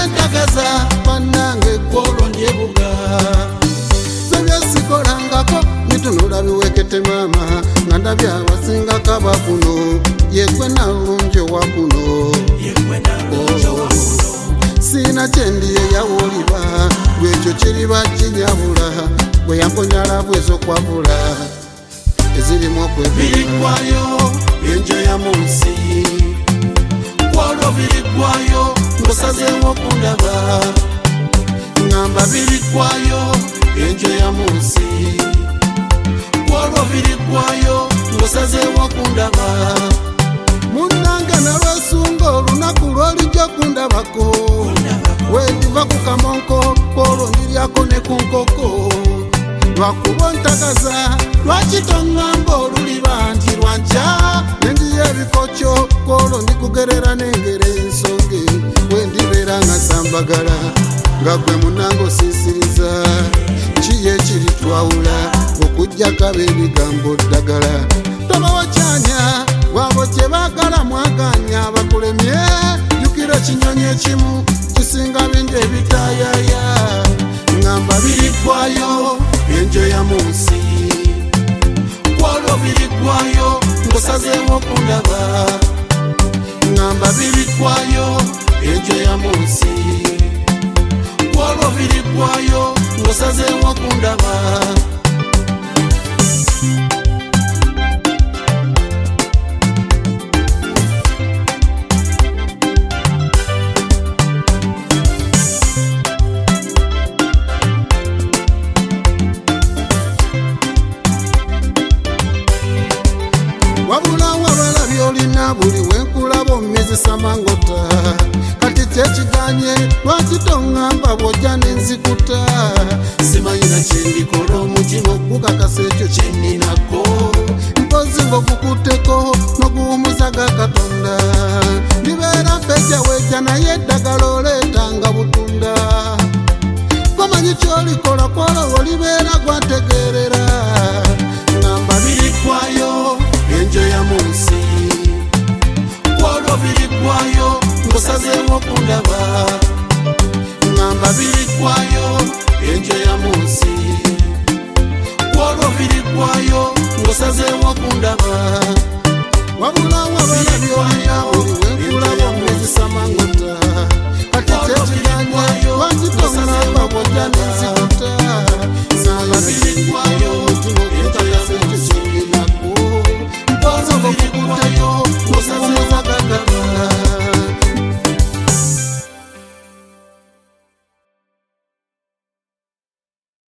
wentagaza banange kwolwo ndyebuga sebyezikolangako nitunula biwekete mama nga ndabye abasinga kaba kuno yegwe nalungi owakuno sina kyendiye yawuliba lwekyo kiriba kinyabula bwe yamponyala bwezokwabula ezirimu okwebirigwayo enjo ya munsi kwolwo birigwayo ngosazeewo okundaba ngamba birigwayo enjo ya munsi kwolwo birigwayo ngosazeewo okundaba munange nalwesunga olunaku lwolijjo kundabako wendiva ku kamonko kwolwo ndiryako ne ku nkoko lwakuba ontagaza lwaki toŋŋamba oluliba nti lwankya nendiyo ebikokyo kwolwo ndikugerera n'engero ensonge wendibeera nga sambagala nga gwe munange osiisiriza kiye ekiri twawula okujja kaba ebigambo ddagala tobawakyanya wabo kye baagala mwaganya bakulemye jjukira ekinyonyi ekimu kisinga bingi ebitaayaya ngamba birigwayo enjo ya munsi kwolwo birigwayo ngosazeewo okundaba ngamba birigwayo enjo ya munsi kwolwo birigwayo ngosazeewo okundaba wabula wabala byolina buli wenkulaba omumizisa mangota kati kyekiganye lwaki toŋŋamba bwojja nenzikuta simanyina kyendikola omutima ogukakasa ekyo kyeninako mpozi ng'ogukuteko n'oguwumuza ga katonda ndibeera mpejja wejja naye eddagala